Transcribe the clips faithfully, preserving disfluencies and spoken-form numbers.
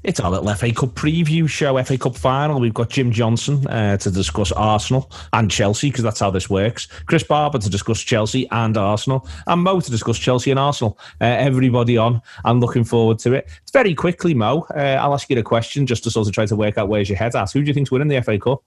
It's our little F A Cup preview show, F A Cup final. We've got Jim Johnson uh, to discuss Arsenal and Chelsea, because that's how this works. Chris Barber to discuss Chelsea and Arsenal, and Mo to discuss Chelsea and Arsenal. Uh, everybody on, and looking forward to it. Very quickly, Mo, uh, I'll ask you a question just to sort of try to work out where's your head at. Who do you think's winning the F A Cup?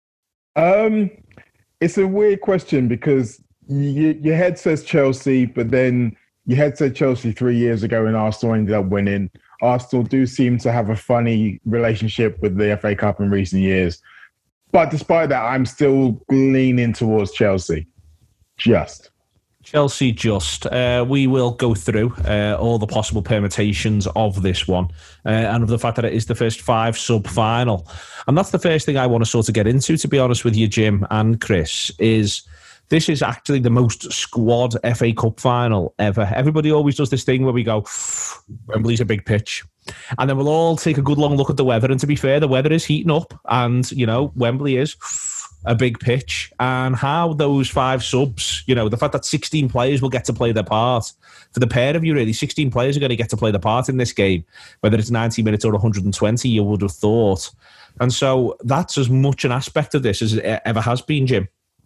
Um, it's a weird question because you, your head says Chelsea, but then your head said Chelsea three years ago and Arsenal ended up winning. Arsenal do seem to have a funny relationship with the F A Cup in recent years. But despite that, I'm still leaning towards Chelsea. Just. Chelsea just. Uh, we will go through uh, all the possible permutations of this one uh, and of the fact that it is the first five sub-final. And that's the first thing I want to sort of get into, to be honest with you, Jim and Chris, is this is actually the most squad F A Cup final ever. Everybody always does this thing where we go, Wembley's a big pitch. And then we'll all take a good long look at the weather. And to be fair, the weather is heating up. And, you know, Wembley is a big pitch. And how those five subs, you know, the fact that sixteen players will get to play their part. For the pair of you, really, sixteen players are going to get to play their part in this game. Whether it's ninety minutes or one hundred twenty, you would have thought. And so that's as much an aspect of this as it ever has been, Jim.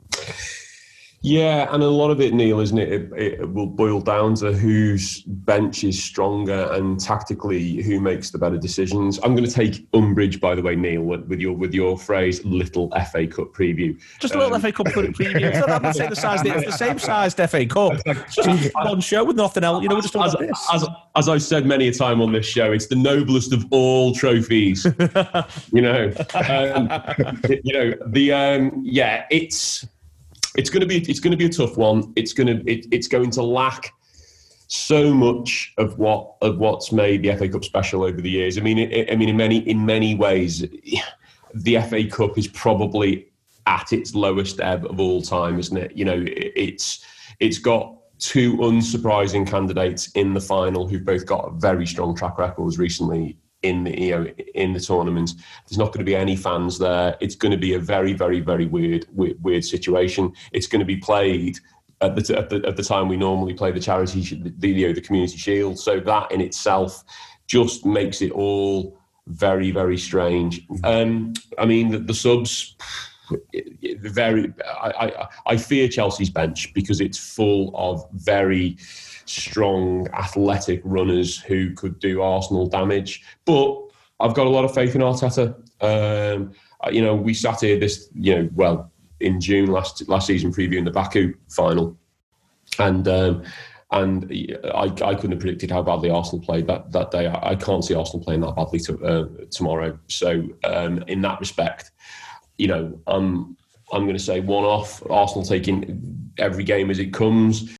Yeah, and a lot of it, Neil, isn't it? It, it will boil down to whose bench is stronger and tactically who makes the better decisions. I'm going to take umbrage, by the way, Neil, with your with your phrase "little F A Cup preview." Just a little um, F A Cup preview. It's not that say the size. It's the same sized F A Cup. It's just one show with nothing else. You know, we're just talking about this. As, as I've said many a time on this show, it's the noblest of all trophies. you know, um, you know the um, yeah, it's. It's going to be it's going to be a tough one. It's going to it, it's going to lack so much of what of what's made the F A Cup special over the years. I mean, it, I mean, in many in many ways, the F A Cup is probably at its lowest ebb of all time, isn't it? You know, it, it's it's got two unsurprising candidates in the final who've both got very strong track records recently in the you know in the tournament. There's not going to be any fans there. It's going to be a very very very weird weird, weird situation. It's going to be played at the, at the at the time we normally play the charity the you know, the Community Shield. So that in itself just makes it all very very strange. Um, I mean the, the subs. Very, I, I I fear Chelsea's bench because it's full of very strong athletic runners who could do Arsenal damage. But I've got a lot of faith in Arteta. Um, you know, we sat here this, you know, well, in June last last season previewing the Baku final, and um, and I, I couldn't have predicted how badly Arsenal played that that day. I, I can't see Arsenal playing that badly to, uh, tomorrow. So um, in that respect, you know, I'm I'm going to say one off. Arsenal taking every game as it comes.